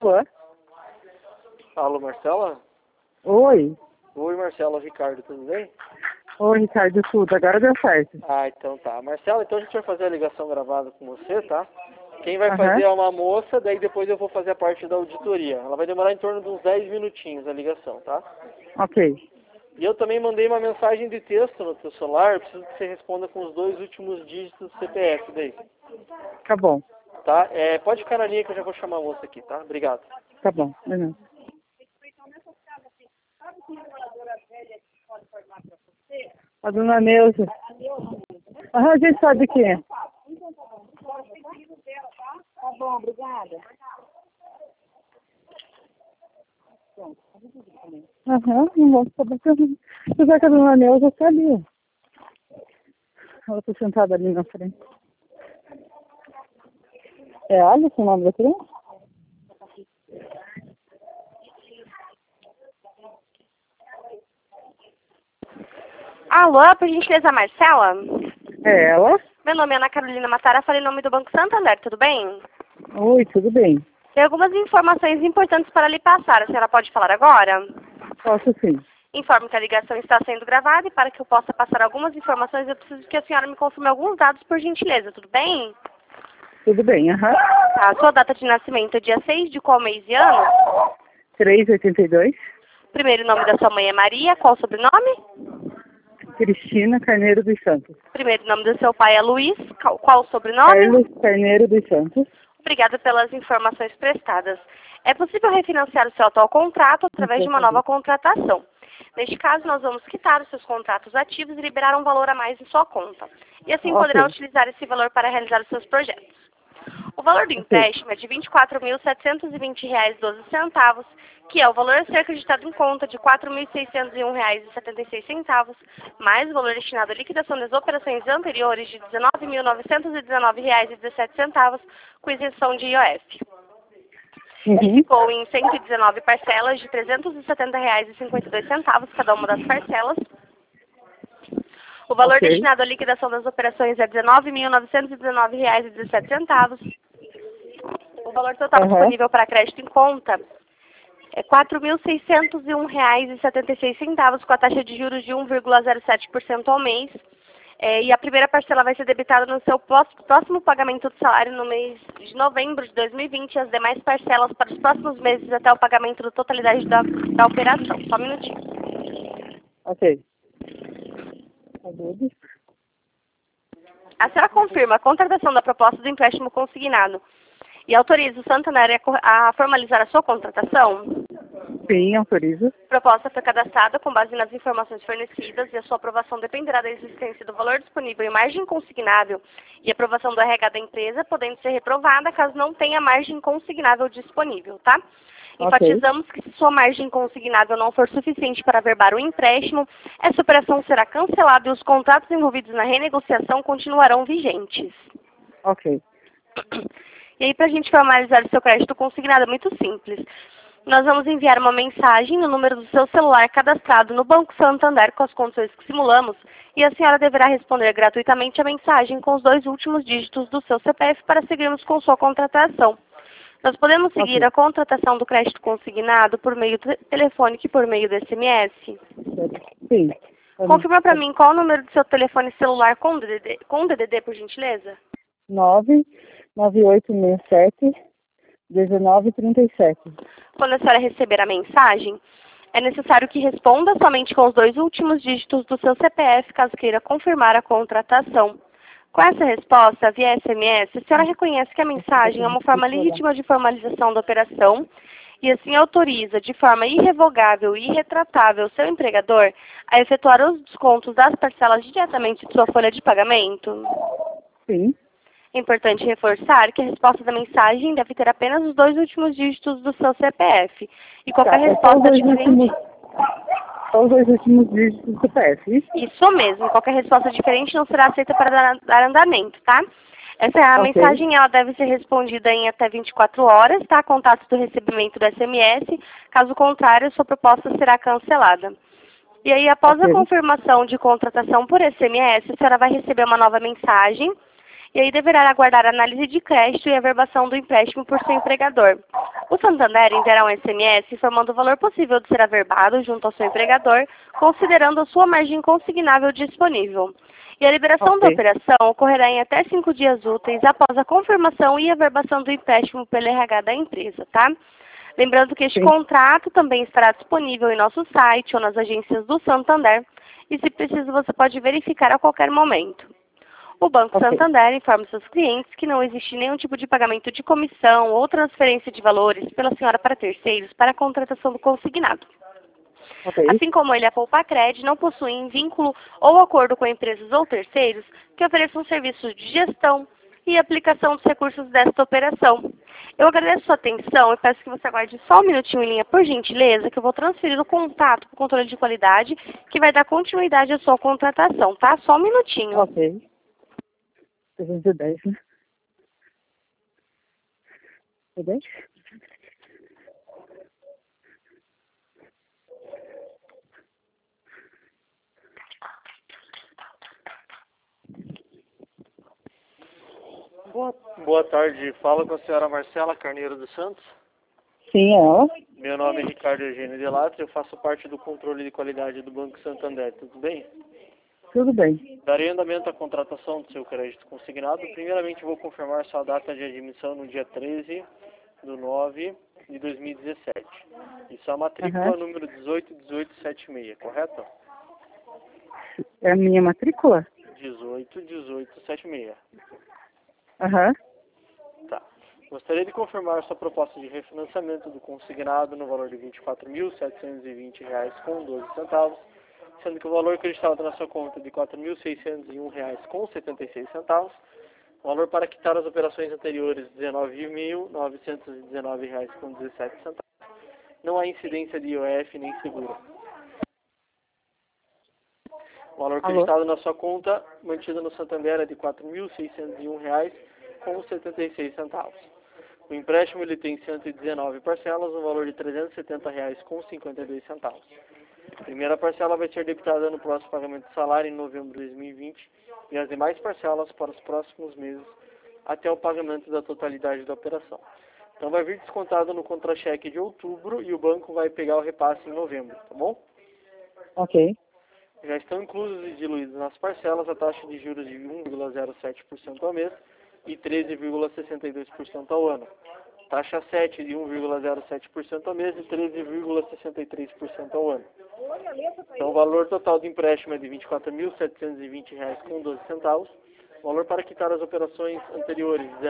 Ué? Alô, Marcela? Oi. Oi, Marcela, Ricardo, tudo bem? Oi, Ricardo, tudo. Agora deu certo. Ah, então tá. Marcela, então a gente vai fazer a ligação gravada com você, tá? Quem vai Aham. fazer é uma moça, daí depois eu vou fazer a parte da auditoria. Ela vai demorar em torno de uns 10 minutinhos a ligação, tá? Ok. E eu também mandei uma mensagem de texto no teu celular, eu preciso que você responda com os 2 últimos dígitos do CPF daí, Tá bom. tá? Pode ficar na linha que eu já vou chamar a moça aqui, tá? Obrigado. Tá bom. Beleza. A dona Neuza. Aham, a gente sabe quem é. Tá bom, obrigada. Aham, não vou saber que apesar que a dona Neuza sabia. Ela tá sentada ali na frente. É Alisson o nome da criança? Alô, por gentileza, Marcela? É ela? Meu nome é Ana Carolina Matara, falei em nome do Banco Santander, tudo bem? Oi, tudo bem. Tem algumas informações importantes para lhe passar, a senhora pode falar agora? Posso sim. Informo que a ligação está sendo gravada e para que eu possa passar algumas informações, eu preciso que a senhora me confirme alguns dados, por gentileza, tudo bem? Tudo bem, aham. Tá, a sua data de nascimento é dia 6 de qual mês e ano? 3,82. Primeiro nome da sua mãe é Maria, qual o sobrenome? Cristina Carneiro dos Santos. Primeiro nome do seu pai é Luiz, qual o sobrenome? Carlos Carneiro dos Santos. Obrigada pelas informações prestadas. É possível refinanciar o seu atual contrato através de uma nova contratação. Neste caso, nós vamos quitar os seus contratos ativos e liberar um valor a mais em sua conta. E assim poderá utilizar esse valor para realizar os seus projetos. O valor do empréstimo é de R$ 24.720,12, que é o valor a ser acreditado em conta de R$ 4.601,76, mais o valor destinado à liquidação das operações anteriores de R$ 19.919,17, com isenção de IOF. Ele ficou em 119 parcelas de R$ 370,52 cada uma das parcelas. O valor destinado à liquidação das operações é R$ 19.919,17. O valor total disponível para crédito em conta é R$ 4.601,76, com a taxa de juros de 1,07% ao mês. E a primeira parcela vai ser debitada no seu próximo pagamento do salário no mês de novembro de 2020 e as demais parcelas para os próximos meses até o pagamento da totalidade da operação. Só um minutinho. Ok. A senhora confirma a contratação da proposta do empréstimo consignado e autoriza o Santander a formalizar a sua contratação? Sim, autorizo. A proposta foi cadastrada com base nas informações fornecidas e a sua aprovação dependerá da existência do valor disponível em margem consignável e aprovação do RH da empresa, podendo ser reprovada caso não tenha margem consignável disponível, tá? Enfatizamos que se sua margem consignável não for suficiente para averbar o empréstimo, essa operação será cancelada e os contratos envolvidos na renegociação continuarão vigentes. Ok. E aí, para a gente formalizar o seu crédito consignado, é muito simples. Nós vamos enviar uma mensagem no número do seu celular cadastrado no Banco Santander com as condições que simulamos e a senhora deverá responder gratuitamente a mensagem com os 2 últimos dígitos do seu CPF para seguirmos com sua contratação. Nós podemos seguir a contratação do crédito consignado por meio telefônico e por meio do SMS? Sim. Confirma para mim qual o número do seu telefone celular com DDD, por gentileza? 99867-1937. Quando a senhora receber a mensagem, é necessário que responda somente com os 2 últimos dígitos do seu CPF, caso queira confirmar a contratação. Com essa resposta, via SMS, a senhora reconhece que a mensagem é uma forma legítima de formalização da operação e assim autoriza de forma irrevogável e irretratável o seu empregador a efetuar os descontos das parcelas diretamente de sua folha de pagamento? Sim. É importante reforçar que a resposta da mensagem deve ter apenas os 2 últimos dígitos do seu CPF. E qualquer resposta diferente... Só os 2 últimos dígitos do CPF. Isso mesmo. Qualquer resposta diferente não será aceita para dar andamento, tá? Essa mensagem ela deve ser respondida em até 24 horas, tá? Contato do recebimento do SMS. Caso contrário, sua proposta será cancelada. E aí, após a confirmação de contratação por SMS, a senhora vai receber uma nova mensagem e aí deverá aguardar a análise de crédito e a averbação do empréstimo por seu empregador. O Santander enviará um SMS informando o valor possível de ser averbado junto ao seu empregador, considerando a sua margem consignável disponível. E a liberação da operação ocorrerá em até 5 dias úteis após a confirmação e averbação do empréstimo pelo RH da empresa, tá? Lembrando que este contrato também estará disponível em nosso site ou nas agências do Santander, e se preciso você pode verificar a qualquer momento. O Banco Santander informa seus clientes que não existe nenhum tipo de pagamento de comissão ou transferência de valores pela senhora para terceiros para a contratação do consignado. Assim como ele, a Poupacred, não possuem vínculo ou acordo com empresas ou terceiros que ofereçam serviços de gestão e aplicação dos recursos desta operação. Eu agradeço a sua atenção e peço que você aguarde só um minutinho em linha, por gentileza, que eu vou transferir o contato para o controle de qualidade, que vai dar continuidade à sua contratação, tá? Só um minutinho. 310, né? Tudo bem? Boa tarde, fala com a senhora Marcela Carneiro dos Santos. Sim, ela. Meu nome é Ricardo Eugênio Delatro, eu faço parte do controle de qualidade do Banco Santander, tudo bem? Tudo bem. Darei andamento à contratação do seu crédito consignado. Primeiramente vou confirmar sua data de admissão no dia 13/9/2017. Isso é a matrícula número 181876, correto? É a minha matrícula? 181876. Aham. Tá. Gostaria de confirmar sua proposta de refinanciamento do consignado no valor de R$ 24.720,12, sendo que o valor acreditado na sua conta é de R$ 4.601,76, o valor para quitar as operações anteriores R$ 19.919,17. Não há incidência de IOF nem seguro. O valor acreditado na sua conta, mantido no Santander, é de R$ 4.601,76. O empréstimo ele tem 119 parcelas, no valor de R$ 370,52. A primeira parcela vai ser debitada no próximo pagamento de salário em novembro de 2020 e as demais parcelas para os próximos meses até o pagamento da totalidade da operação. Então vai vir descontado no contra-cheque de outubro e o banco vai pegar o repasse em novembro, tá bom? Ok. Já estão inclusos e diluídos nas parcelas a taxa de juros de 1,07% ao mês e 13,62% ao ano. Taxa 7 de 1,07% ao mês e 13,63% ao ano. Então o valor total do empréstimo é de R$ 24.720,12. O valor para quitar as operações anteriores R$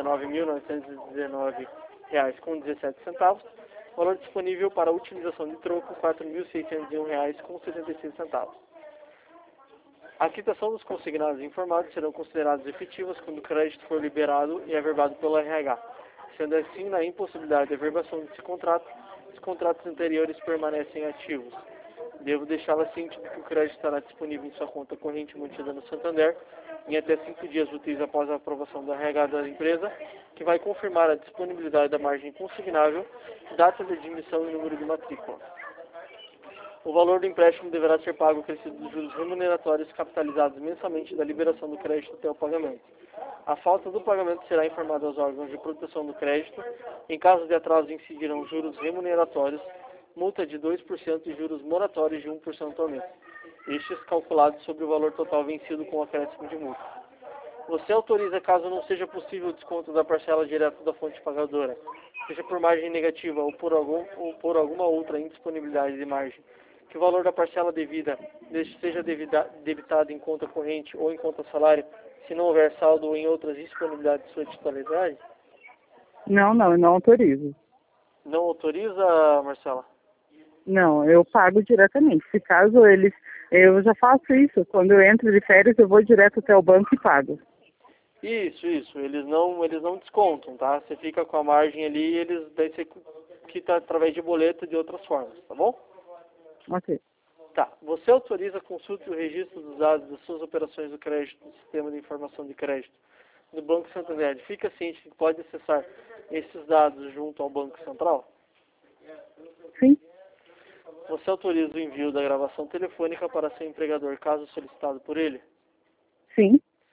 19.919,17. O valor disponível para utilização de troco R$ 4.601,76. A quitação dos consignados informados serão considerados efetivas quando o crédito for liberado e averbado pelo RH. Sendo assim, na impossibilidade de averbação desse contrato, os contratos anteriores permanecem ativos. Devo deixá-la ciente de que o crédito estará disponível em sua conta corrente mantida no Santander em até 5 dias úteis após a aprovação do RH da empresa, que vai confirmar a disponibilidade da margem consignável, data de admissão e número de matrícula. O valor do empréstimo deverá ser pago acrescido dos juros remuneratórios capitalizados mensalmente da liberação do crédito até o pagamento. A falta do pagamento será informada aos órgãos de proteção do crédito. Em caso de atraso, incidirão juros remuneratórios, multa de 2% e juros moratórios de 1% ao mês. Estes calculados sobre o valor total vencido com acréscimo de multa. Você autoriza, caso não seja possível o desconto da parcela direta da fonte pagadora, seja por margem negativa ou por alguma outra indisponibilidade de margem, que o valor da parcela devida seja debitado em conta corrente ou em conta salário, se não houver saldo ou em outras disponibilidades de sua titularidade? Não, eu não autorizo. Não autoriza, Marcela? Não, eu pago diretamente. Se caso eles... Eu já faço isso. Quando eu entro de férias, eu vou direto até o banco e pago. Isso. Eles não descontam, tá? Você fica com a margem ali e daí você quita através de boleto de outras formas, tá bom? Ok. Tá. Você autoriza a consulta e o registro dos dados das suas operações do crédito no Sistema de Informação de Crédito do Banco Santander. Fica ciente que pode acessar esses dados junto ao Banco Central? Sim. Você autoriza o envio da gravação telefônica para seu empregador, caso solicitado por ele? Sim.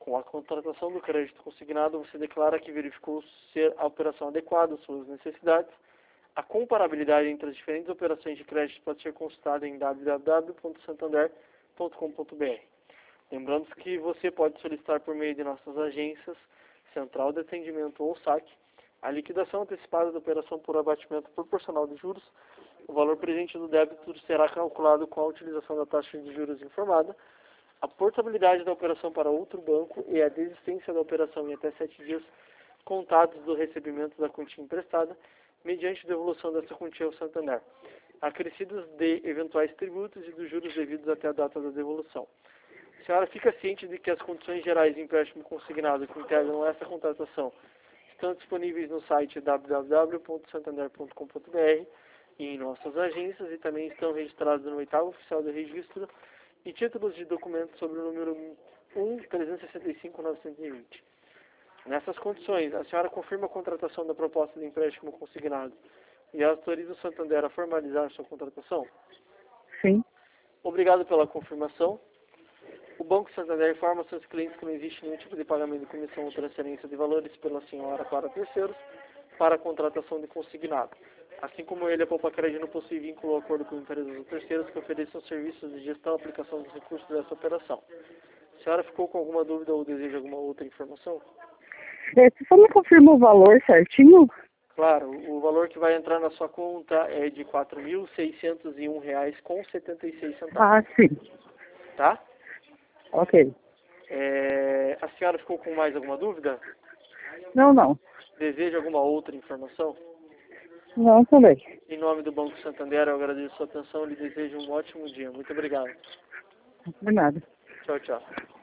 Com a contratação do crédito consignado, você declara que verificou ser a operação adequada às suas necessidades. A comparabilidade entre as diferentes operações de crédito pode ser consultada em www.santander.com.br. Lembrando que você pode solicitar por meio de nossas agências, Central de Atendimento ou SAC, a liquidação antecipada da operação por abatimento proporcional de juros. O valor presente do débito será calculado com a utilização da taxa de juros informada. A portabilidade da operação para outro banco e a desistência da operação em até 7 dias contados do recebimento da quantia emprestada, mediante devolução dessa quantia ao Santander, acrescidos de eventuais tributos e dos juros devidos até a data da devolução. A senhora fica ciente de que as condições gerais de empréstimo consignado que integram essa contratação estão disponíveis no site www.santander.com.br e em nossas agências, e também estão registrados no 8º Oficial de Registro e títulos de documentos sobre o número 1.365.920. Nessas condições, a senhora confirma a contratação da proposta de empréstimo consignado e autoriza o Santander a formalizar sua contratação? Sim. Obrigado pela confirmação. O Banco Santander informa a seus clientes que não existe nenhum tipo de pagamento de comissão ou transferência de valores pela senhora para terceiros para a contratação de consignado. Assim como ele, a Poupa Crédito não possui vínculo ou acordo com empresas ou terceiros que ofereçam serviços de gestão e aplicação dos recursos dessa operação. A senhora ficou com alguma dúvida ou deseja alguma outra informação? Você só me confirma o valor certinho? Claro, o valor que vai entrar na sua conta é de R$ 4.601,76. Ah, sim. Tá? Ok. A senhora ficou com mais alguma dúvida? Não. Deseja alguma outra informação? Não, também. Em nome do Banco Santander, eu agradeço a sua atenção e lhe desejo um ótimo dia. Muito obrigado. De nada. Tchau, tchau.